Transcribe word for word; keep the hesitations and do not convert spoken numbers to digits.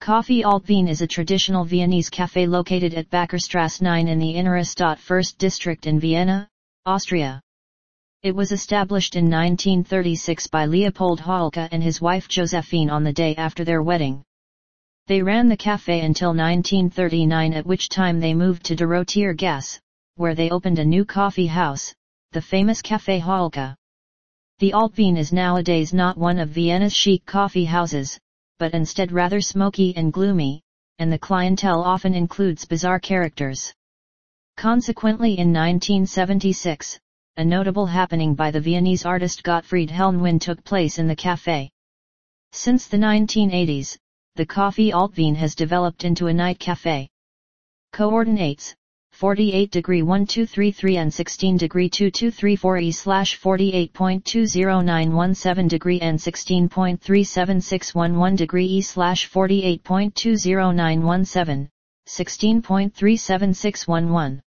Coffee Altwien is a traditional Viennese café located at Bäckerstrasse nine in the Innere First District in Vienna, Austria. It was established in nineteen thirty-six by Leopold Hoelke and his wife Josephine on the day after their wedding. They ran the café until nineteen thirty-nine, at which time they moved to De Rotier Gasse, where they opened a new coffee house, the famous Café Hoelke. The Altwien is nowadays not one of Vienna's chic coffee houses, but instead rather smoky and gloomy, and the clientele often includes bizarre characters. Consequently, in nineteen seventy-six, a notable happening by the Viennese artist Gottfried Helnwein took place in the café. Since the nineteen eighties, the Coffee Altwien has developed into a night café. Coordinates: forty-eight degree one two three three and sixteen degree two two three four E slash forty-eight point two zero nine one seven degree and sixteen point three seven six one one degree E slash forty-eight point two zero nine one seven, sixteen point three seven six one one.